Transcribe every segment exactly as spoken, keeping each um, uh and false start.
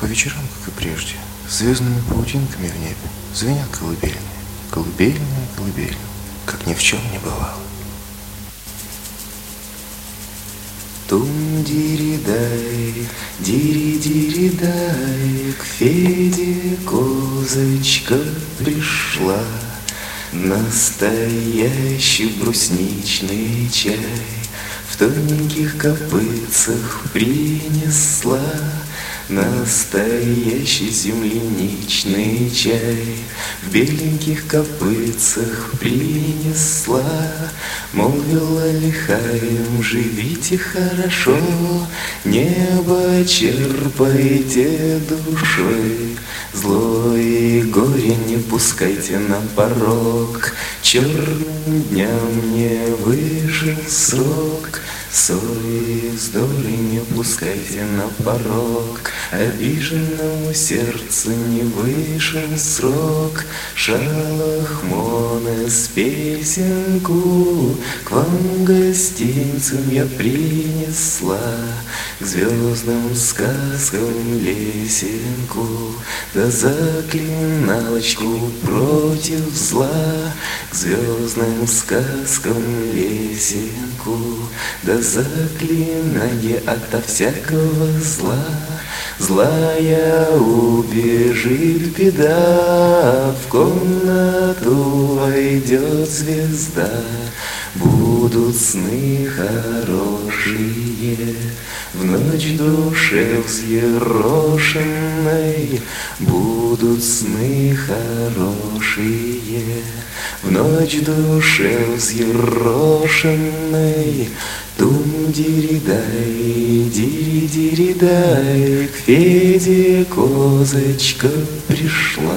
По вечерам, как и прежде, звездными паутинками в небе звенят колыбельные, колыбельные, колыбельные, как ни в чем не бывало. Тум-дири-дай, дири-дири-дай, к Феде козочка пришла, настоящий брусничный чай в тоненьких копытцах принесла. Настоящий земляничный чай в беленьких копытцах принесла. Молвила лихаем: живите хорошо, небо черпайте душой, зло и горе не пускайте на порог, черным дням не вышел срок. Ссоры и вздоры не пускайте на порог, обиженному сердцу не вышел срок. Шалахмонес песенку к вам гостинцам я принесла, к звездным сказкам лесенку, да заклиналочку против зла. К звездным сказкам лесенку, да заклинание ото всякого зла. Злая убежит беда, в комнату войдет звезда. Будут сны хорошие в ночь душе взъерошенной. Будут сны хорошие в ночь душе взъерошенной. Тум-дири-дай, дири-дири-дай, к Феде козочка пришла,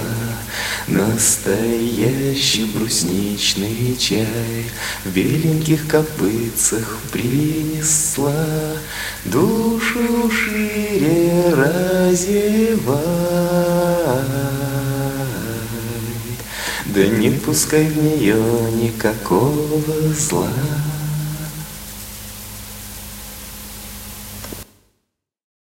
настоящий брусничный чай в беленьких копытцах принесла. Душу шире разевай, да не пускай в нее никакого зла.